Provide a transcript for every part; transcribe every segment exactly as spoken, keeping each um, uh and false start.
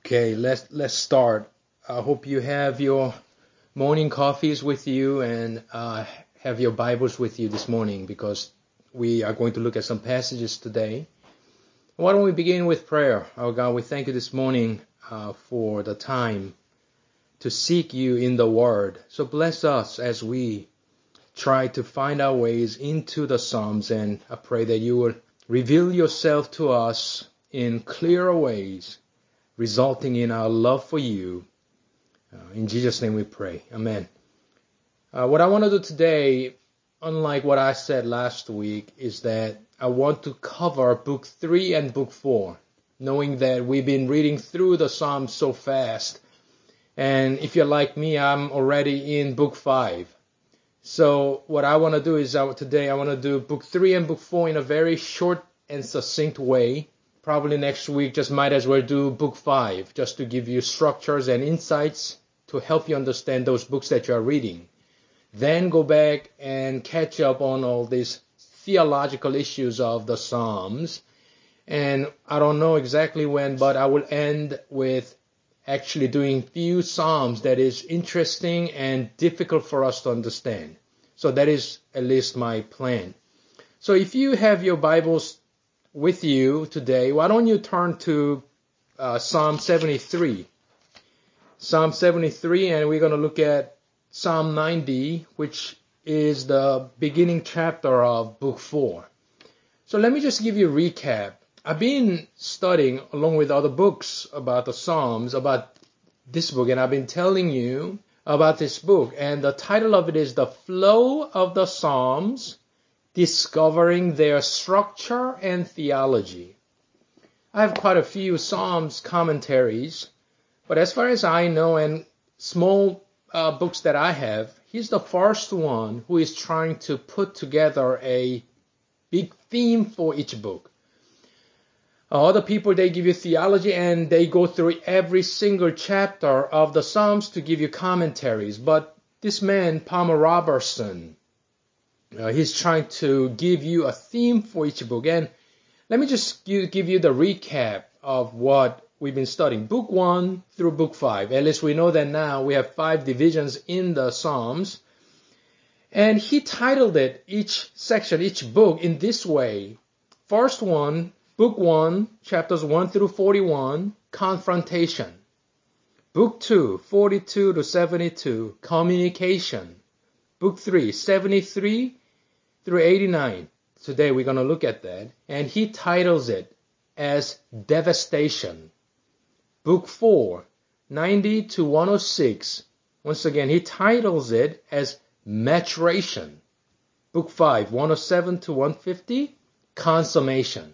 Okay, let's let's start. I hope you have your morning coffees with you and uh, have your Bibles with you this morning because we are going to look at some passages today. Why don't we begin with prayer? Our God, we thank you this morning uh, for the time to seek you in the Word. So bless us as we try to find our ways into the Psalms, and I pray that you will reveal yourself to us in clearer ways, resulting in our love for you. Uh, in Jesus' name we pray. Amen. Uh, what I want to do today, unlike what I said last week, is that I want to cover book three and book four, knowing that we've been reading through the Psalms so fast. And if you're like me, I'm already in book five. So what I want to do is uh, today I want to do book three and book four in a very short and succinct way. Probably next week, just might as well do book five, just to give you structures and insights to help you understand those books that you are reading. Then go back and catch up on all these theological issues of the Psalms. And I don't know exactly when, but I will end with actually doing few Psalms that is interesting and difficult for us to understand. So that is at least my plan. So if you have your Bibles with you today, why don't you turn to uh, Psalm seventy-three. Psalm seventy-three, and we're going to look at Psalm ninety, which is the beginning chapter of book four. So let me just give you a recap. I've been studying, along with other books about the Psalms, about this book, and I've been telling you about this book. And the title of it is The Flow of the Psalms, Discovering Their Structure and Theology. I have quite a few Psalms commentaries, but as far as I know, and small uh, books that I have, he's the first one who is trying to put together a big theme for each book. Uh, other people, they give you theology and they go through every single chapter of the Psalms to give you commentaries. But this man, Palmer Robertson, Uh, he's trying to give you a theme for each book. And let me just give, give you the recap of what we've been studying. Book one through book five. At least we know that now we have five divisions in the Psalms. And he titled it, each section, each book, in this way. First one, book one, chapters one through forty-one, confrontation. Book two, forty-two to seventy-two, communication. Book three, seventy-three through eighty-nine. Today we're going to look at that. And he titles it as Devastation. Book four, ninety to one oh six. Once again, he titles it as Maturation. Book five, one oh seven to one fifty, Consummation.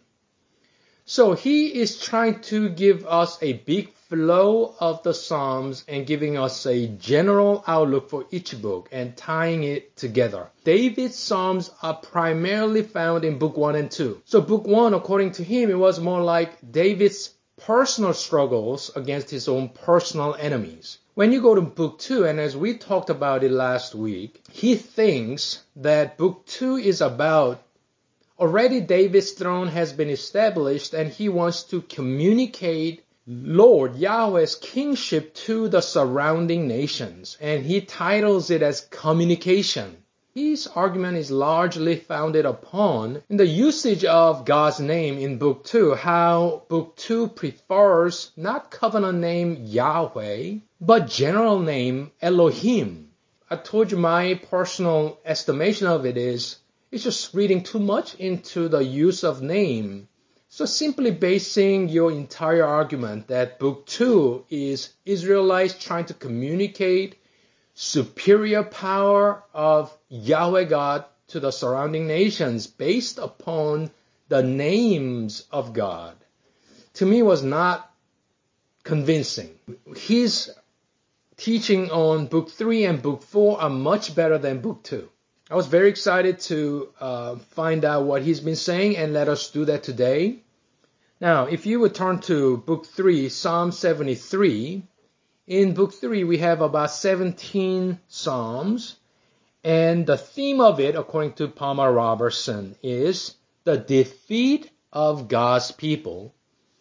So he is trying to give us a big flow of the Psalms and giving us a general outlook for each book and tying it together. David's Psalms are primarily found in book one and two. So book one, according to him, it was more like David's personal struggles against his own personal enemies. When you go to book two, and as we talked about it last week, he thinks that book two is about already David's throne has been established and he wants to communicate Lord Yahweh's kingship to the surrounding nations. And he titles it as Communication. His argument is largely founded upon in the usage of God's name in book two, how book two prefers not covenant name Yahweh, but general name Elohim. I told you my personal estimation of it is it's just reading too much into the use of name. So simply basing your entire argument that book two is Israelites trying to communicate superior power of Yahweh God to the surrounding nations based upon the names of God, to me was not convincing. His teaching on book three and book four are much better than book two. I was very excited to uh, find out what he's been saying, and let us do that today. Now, if you would turn to book three, Psalm seventy-three, in book three we have about seventeen Psalms, and the theme of it, according to Palmer Robertson, is the defeat of God's people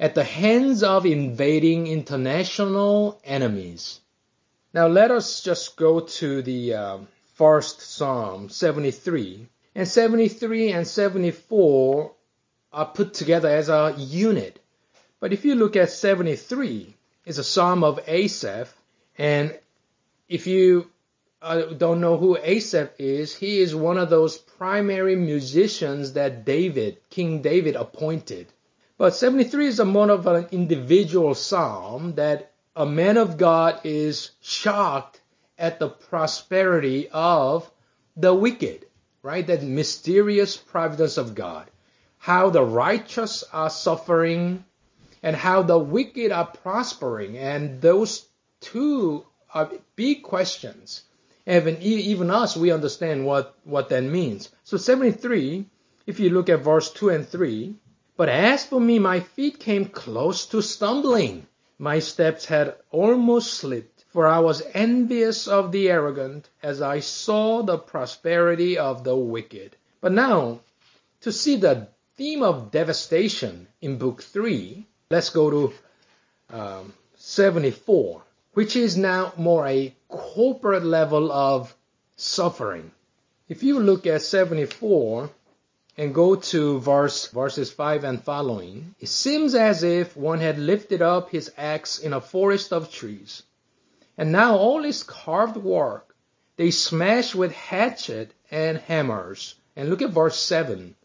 at the hands of invading international enemies. Now let us just go to the uh, first Psalm, seventy-three. And seventy-three and seventy-four are put together as a unit. But if you look at seventy-three, it's a Psalm of Asaph. And if you uh, don't know who Asaph is, he is one of those primary musicians that David, King David, appointed. But seventy-three is a more of an individual psalm that a man of God is shocked at the prosperity of the wicked, right? That mysterious providence of God. How the righteous are suffering and how the wicked are prospering. And those two are big questions. Even, even us, we understand what, what that means. So seventy-three, if you look at verse two and three, but as for me, my feet came close to stumbling. My steps had almost slipped, for I was envious of the arrogant as I saw the prosperity of the wicked. But now, to see the theme of devastation in book three, let's go to um, seventy-four, which is now more a corporate level of suffering. If you look at seventy-four, and go to verse verses five and following, it seems as if one had lifted up his axe in a forest of trees. And now all is carved work. They smash with hatchet and hammers. And look at verse seven.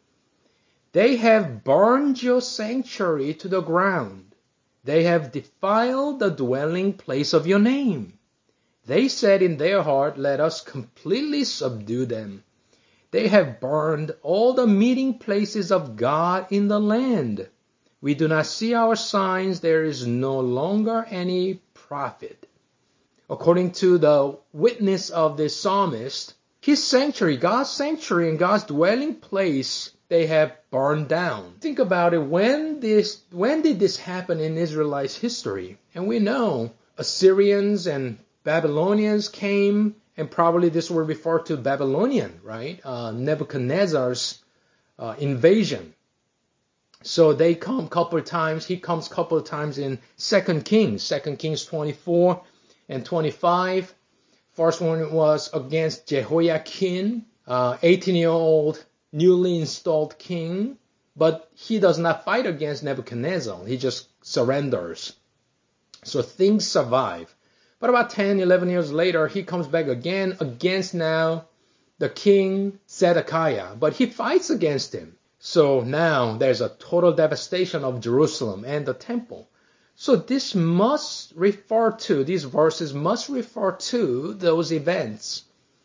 They have burned your sanctuary to the ground. They have defiled the dwelling place of your name. They said in their heart, let us completely subdue them. They have burned all the meeting places of God in the land. We do not see our signs. There is no longer any prophet. According to the witness of the psalmist, his sanctuary, God's sanctuary and God's dwelling place, they have burned down. Think about it. When this, when did this happen in Israelite history? And we know Assyrians and Babylonians came. And probably this will refer to Babylonian, right? Uh, Nebuchadnezzar's uh, invasion. So they come a couple of times. He comes a couple of times in Second Kings. Second Kings twenty-four and twenty-five. First one was against Jehoiakim, uh, eighteen-year-old newly installed king. But he does not fight against Nebuchadnezzar. He just surrenders. So things survive. But about ten, eleven years later, he comes back again against now the king Zedekiah. But he fights against him. So now there's a total devastation of Jerusalem and the temple. So this must refer to, these verses must refer to those events.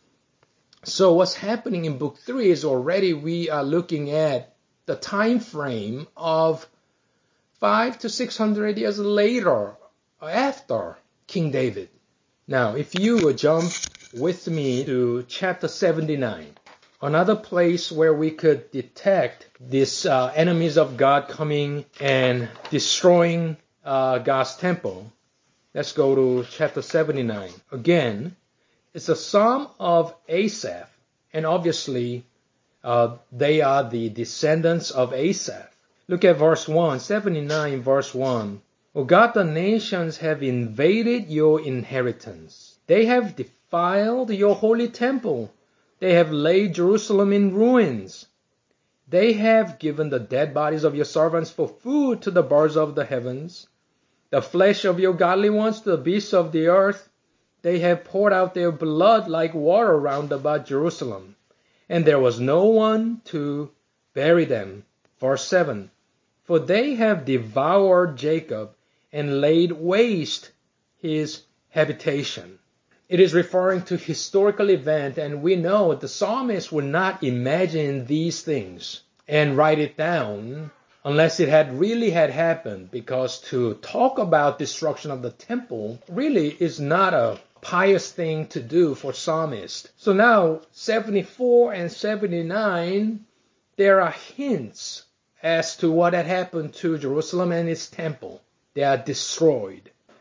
So what's happening in book three is already we are looking at the time frame of five to six hundred years later, after King David. Now, if you would jump with me to chapter seventy-nine, another place where we could detect these uh, enemies of God coming and destroying uh, God's temple. Let's go to chapter seventy-nine. Again, it's a psalm of Asaph, and obviously uh, they are the descendants of Asaph. Look at verse one, seventy-nine verse one. O God, the nations have invaded your inheritance. They have defiled your holy temple. They have laid Jerusalem in ruins. They have given the dead bodies of your servants for food to the birds of the heavens, the flesh of your godly ones to the beasts of the earth. They have poured out their blood like water round about Jerusalem, and there was no one to bury them. Verse seven. For they have devoured Jacob and laid waste his habitation. It is referring to historical event, and we know the psalmist would not imagine these things and write it down unless it had really had happened, because to talk about destruction of the temple really is not a pious thing to do for psalmist. So now seventy-four and seventy-nine, there are hints as to what had happened to Jerusalem and its temple. They are destroyed.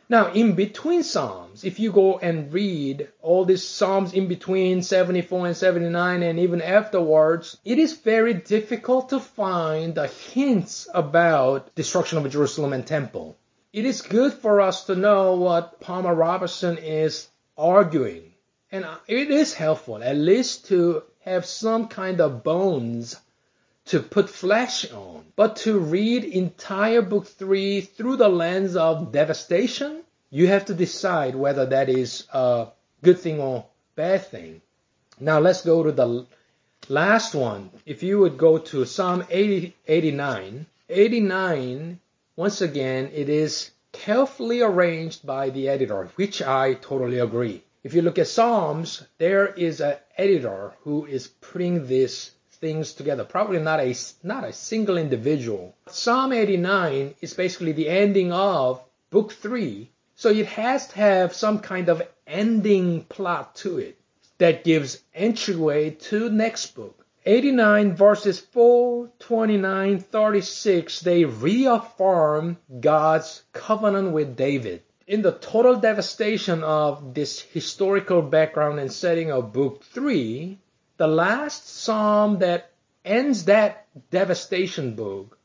Now, in between Psalms, if you go and read all these Psalms in between seventy-four and seventy-nine and even afterwards, it is very difficult to find the hints about destruction of Jerusalem and temple. It is good for us to know what Palmer Robertson is arguing. And it is helpful, at least to have some kind of bones to put flesh on. But to read entire book three through the lens of devastation, you have to decide whether that is a good thing or bad thing. Now let's go to the last one. If you would go to Psalm eighty, eighty-nine, eighty-nine, once again, it is carefully arranged by the editor, which I totally agree. If you look at Psalms, there is an editor who is putting these things together. Probably not a, not a single individual. Psalm eighty-nine is basically the ending of book three. So it has to have some kind of ending plot to it that gives entryway to next book. eighty-nine verses four, twenty-nine, thirty-six, they reaffirm God's covenant with David. In the total devastation of this historical background and setting of book three, the last psalm that ends that devastation book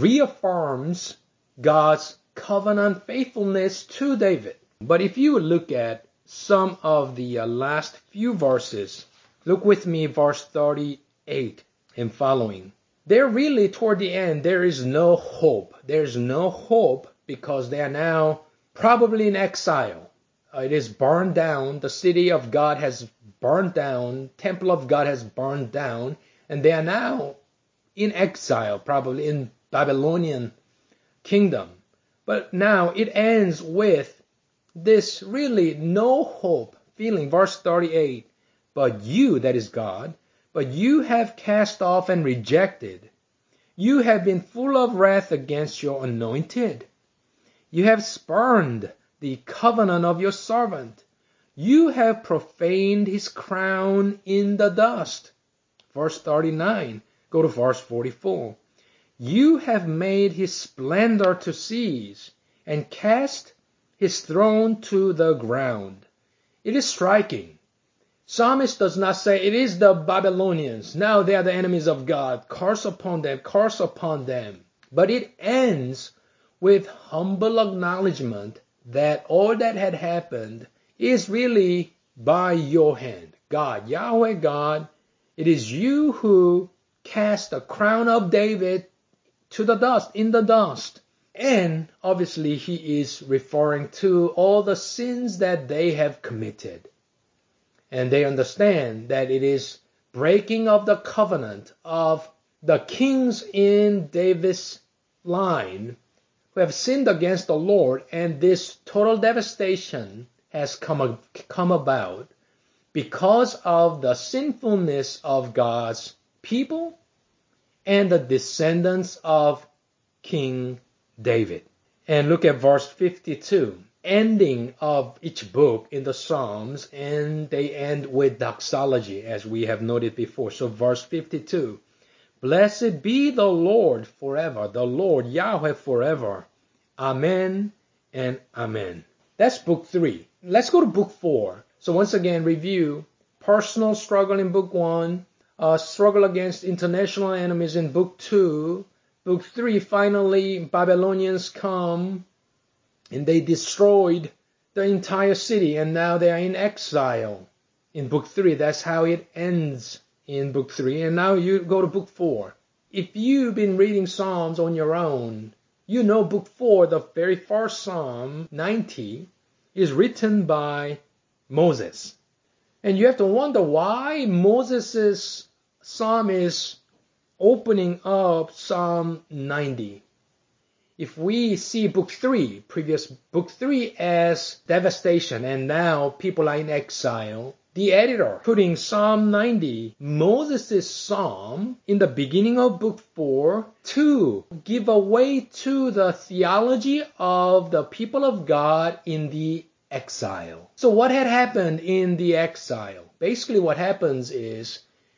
reaffirms God's covenant faithfulness to David. But if you look at some of the uh, last few verses, look with me verse thirty-eight and following. There really, toward the end, there is no hope. There's no hope because they are now probably in exile. Uh, it is burned down. The city of God has burned down. Temple of God has burned down. And they are now in exile, probably in Babylonian kingdom. But now it ends with this really no hope feeling. Verse thirty-eight. But you, that is God, but you have cast off and rejected. You have been full of wrath against your anointed. You have spurned the covenant of your servant. You have profaned his crown in the dust. Verse thirty-nine. Go to verse forty-four. You have made his splendor to cease and cast his throne to the ground. It is striking. Psalmist does not say it is the Babylonians. Now they are the enemies of God. Curse upon them, curse upon them. But it ends with humble acknowledgement that all that had happened is really by your hand. God, Yahweh God, it is you who cast the crown of David to the dust, in the dust. And obviously he is referring to all the sins that they have committed. And they understand that it is breaking of the covenant of the kings in David's line who have sinned against the Lord, and this total devastation has come, come about because of the sinfulness of God's people and the descendants of King David. And look at verse fifty-two, ending of each book in the Psalms, and they end with doxology, as we have noted before. So verse fifty-two, blessed be the Lord forever, the Lord Yahweh forever. Amen and amen. That's book three. Let's go to book four. So once again, review personal struggle in book one, uh, struggle against international enemies in book two. Book three, finally, Babylonians come and they destroyed the entire city, and now they are in exile. In book three, that's how it ends in book three. And now you go to book four. If you've been reading Psalms on your own, you know book four, the very first Psalm, ninety, is written by Moses. And you have to wonder why Moses' psalm is opening up Psalm ninety. If we see book three, previous book three, as devastation, and now people are in exile, the editor putting Psalm ninety, Moses' psalm, in the beginning of book four to give away to the theology of the people of God in the exile. So what had happened in the exile? Basically what happens is,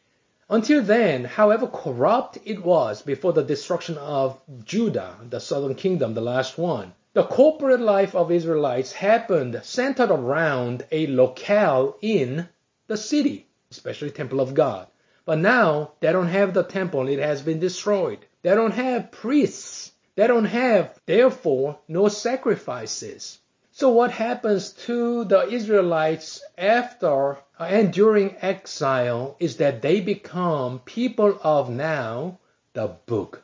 until then, however corrupt it was before the destruction of Judah, the southern kingdom, the last one, The corporate life of Israelites happened centered around a locale in the city, especially Temple of God. But now they don't have the temple. It has been destroyed. They don't have priests. They don't have, therefore, no sacrifices. So what happens to the Israelites after and during exile is that they become people of now the book.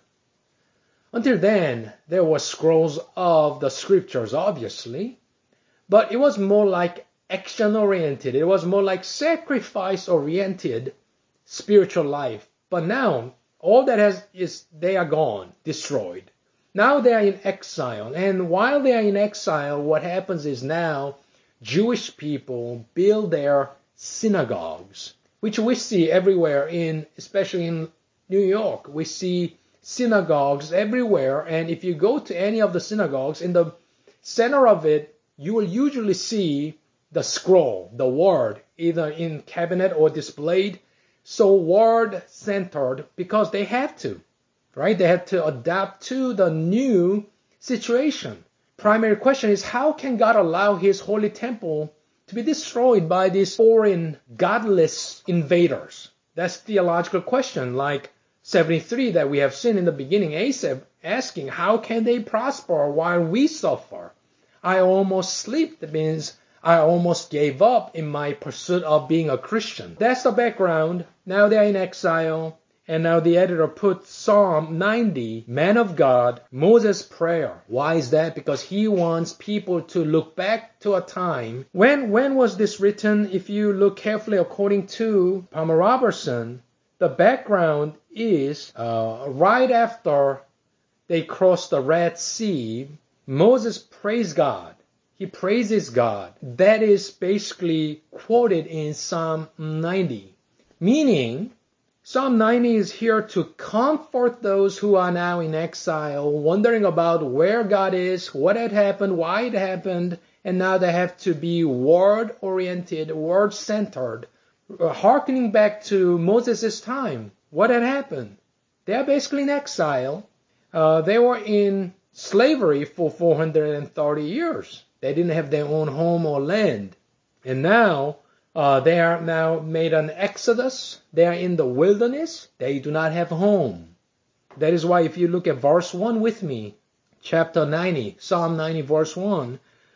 Until then, there were scrolls of the scriptures, obviously, but it was more like action-oriented. It was more like sacrifice-oriented spiritual life. But now, all that has is they are gone, destroyed. Now they are in exile. And while they are in exile, what happens is now Jewish people build their synagogues, which we see everywhere, in, especially in New York. We see synagogues everywhere, and if you go to any of the synagogues, in the center of it, you will usually see the scroll, the word, either in cabinet or displayed. So word-centered, because they have to, right? They have to adapt to the new situation. Primary question is, how can God allow his holy temple to be destroyed by these foreign, godless invaders? That's a theological question, like seventy-three that we have seen in the beginning, Asaph asking, how can they prosper while we suffer? I almost sleep. That means I almost gave up in my pursuit of being a Christian. That's the background. Now they're in exile. And now the editor put Psalm ninety, man of God, Moses' prayer. Why is that? Because he wants people to look back to a time. When, when was this written? If you look carefully according to Palmer Robertson, the background is uh, right after they crossed the Red Sea, Moses praised God. He praises God. That is basically quoted in Psalm ninety. Meaning, Psalm ninety is here to comfort those who are now in exile, wondering about where God is, what had happened, why it happened, and now they have to be word-oriented, word-centered, hearkening back to Moses' time. What had happened? They are basically in exile. Uh, they were in slavery for four hundred thirty years. They didn't have their own home or land. And now, uh, they are now made an exodus. They are in the wilderness. They do not have home. That is why if you look at verse one with me, chapter ninety, Psalm ninety, verse one,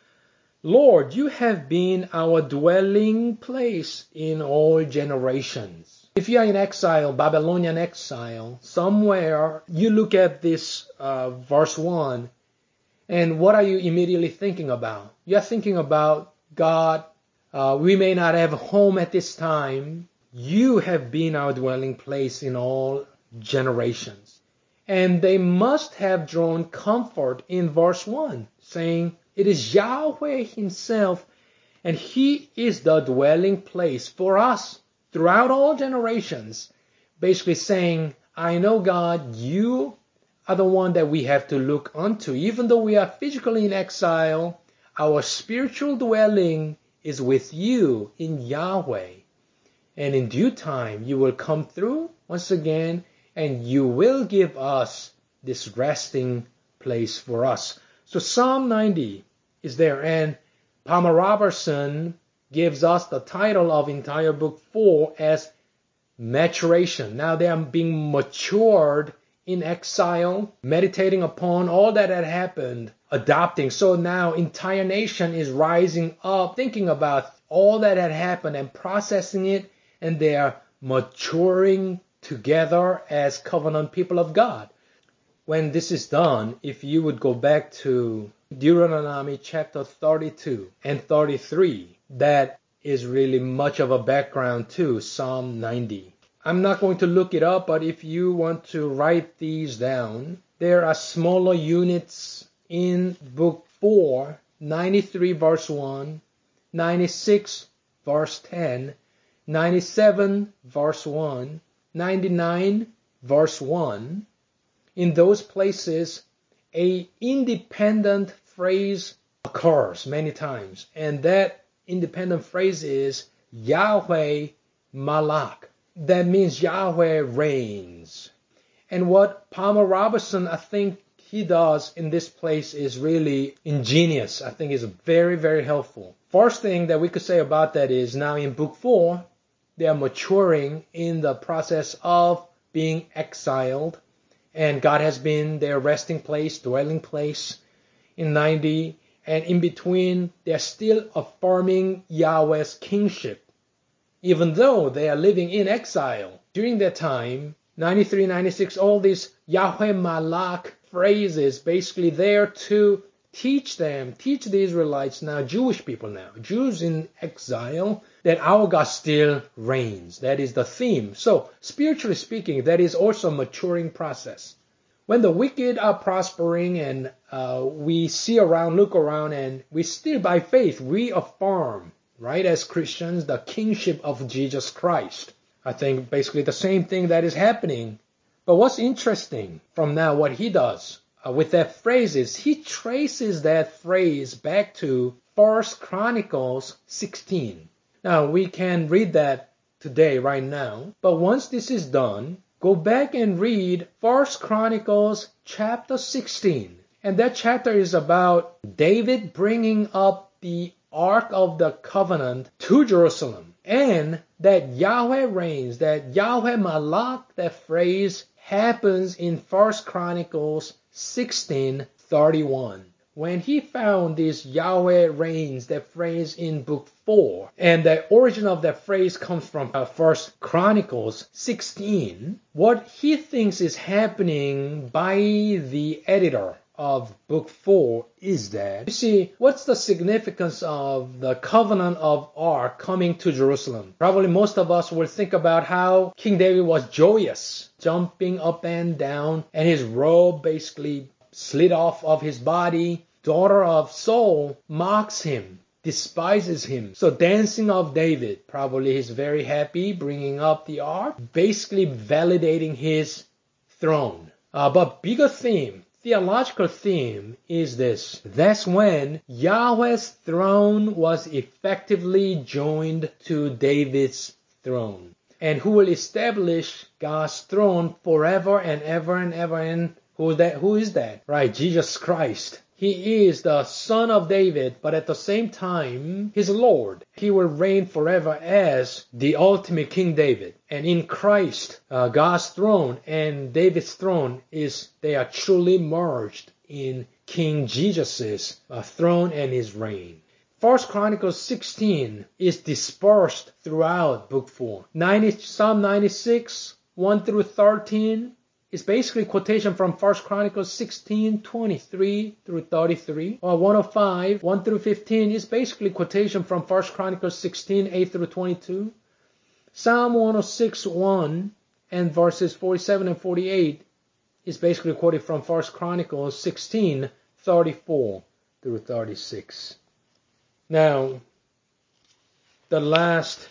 Lord, you have been our dwelling place in all generations. If you are in exile, Babylonian exile, somewhere, you look at this uh, verse one, and what are you immediately thinking about? You're thinking about God. Uh, we may not have a home at this time. You have been our dwelling place in all generations. And they must have drawn comfort in verse one, saying, it is Yahweh himself, and he is the dwelling place for us throughout all generations. Basically saying, I know God, you are the one that we have to look unto. Even though we are physically in exile, our spiritual dwelling is with you in Yahweh. And in due time, you will come through once again, and you will give us this resting place for us. So Psalm ninety is there, and Palmer Robertson gives us the title of entire book four as maturation. Now they are being matured in exile, meditating upon all that had happened, adopting. So now entire nation is rising up, thinking about all that had happened and processing it, and they are maturing together as covenant people of God. When this is done, if you would go back to Deuteronomy chapter thirty-two and thirty-three, that is really much of a background to Psalm ninety. I'm not going to look it up, but if you want to write these down, there are smaller units in book four, ninety-three verse one, ninety-six verse ten, ninety-seven verse one, ninety-nine verse one. In those places, a independent phrase occurs many times, and that independent phrase is Yahweh Malak. That means Yahweh reigns. And what Palmer Robertson, I think he does in this place is really ingenious. I think it's very, very helpful. First thing that we could say about that is now in book four, they are maturing in the process of being exiled. And God has been their resting place, dwelling place in ninety. And in between, they're still affirming Yahweh's kingship, even though they are living in exile. During that time, ninety-three, ninety-six, all these Yahweh Malak phrases basically there to teach them, teach the Israelites now, Jewish people now, Jews in exile, that our God still reigns. That is the theme. So, spiritually speaking, that is also a maturing process. When the wicked are prospering and uh, we see around, look around, and we still by faith, we affirm, right, as Christians, the kingship of Jesus Christ. I think basically the same thing that is happening. But what's interesting from now, what he does uh, with that phrase is he traces that phrase back to First Chronicles sixteen. Now, we can read that today, right now. But once this is done, go back and read First Chronicles chapter sixteen. And that chapter is about David bringing up the Ark of the Covenant to Jerusalem. And that Yahweh reigns, that Yahweh Malak, that phrase happens in First Chronicles sixteen thirty-one. When he found this Yahweh reigns, that phrase in book four, and the origin of that phrase comes from uh, First Chronicles sixteen, what he thinks is happening by the editor of book four is that, you see, what's the significance of the covenant of Ark coming to Jerusalem? Probably most of us will think about how King David was joyous, jumping up and down, and his robe basically slid off of his body. Daughter of Saul mocks him, despises him. So dancing of David, probably he's very happy bringing up the ark, basically validating his throne. Uh, but bigger theme, theological theme is this. That's when Yahweh's throne was effectively joined to David's throne. And who will establish God's throne forever and ever and ever. And who is that? Who is that? Right, Jesus Christ. He is the son of David, but at the same time, his Lord. He will reign forever as the ultimate King David. And in Christ, uh, God's throne and David's throne is, they are truly merged in King Jesus' uh, throne and his reign. First Chronicles sixteen is dispersed throughout book four. ninety, Psalm ninety-six, one through thirteen, is basically quotation from First Chronicles sixteen, twenty-three through thirty-three. Or one oh five, one through fifteen is basically quotation from First Chronicles sixteen, eight through twenty-two. Psalm one oh six, one and verses forty-seven and forty-eight is basically quoted from First Chronicles sixteen, thirty-four through thirty-six. Now, the last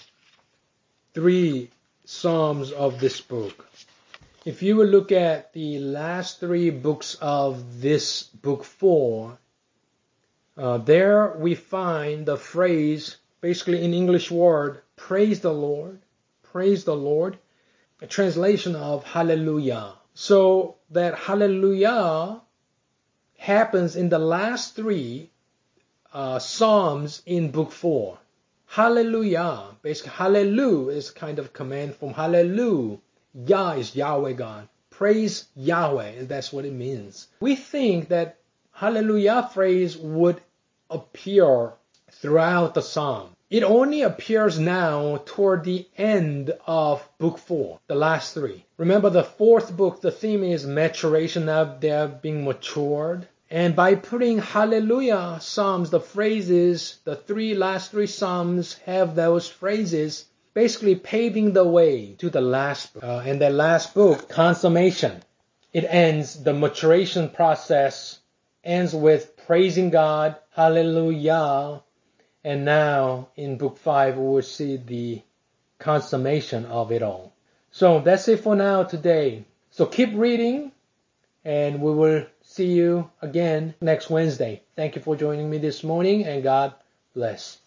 three Psalms of this book. If you will look at the last three books of this book four, uh, there we find the phrase, basically in English word, praise the Lord, praise the Lord, a translation of hallelujah. So that hallelujah happens in the last three uh, Psalms in book four. Hallelujah, basically hallelujah is kind of command from hallelujah. Yah is Yahweh God. Praise Yahweh, and that's what it means. We think that hallelujah phrase would appear throughout the psalm. It only appears now toward the end of book four, the last three. Remember the fourth book, the theme is maturation, now they're being matured. And by putting hallelujah psalms, the phrases, the three last three psalms have those phrases, basically paving the way to the last book. Uh, and that last book, consummation, it ends, the maturation process ends with praising God, hallelujah. And now in book five, we will see the consummation of it all. So that's it for now today. So keep reading, and we will see you again next Wednesday. Thank you for joining me this morning, and God bless.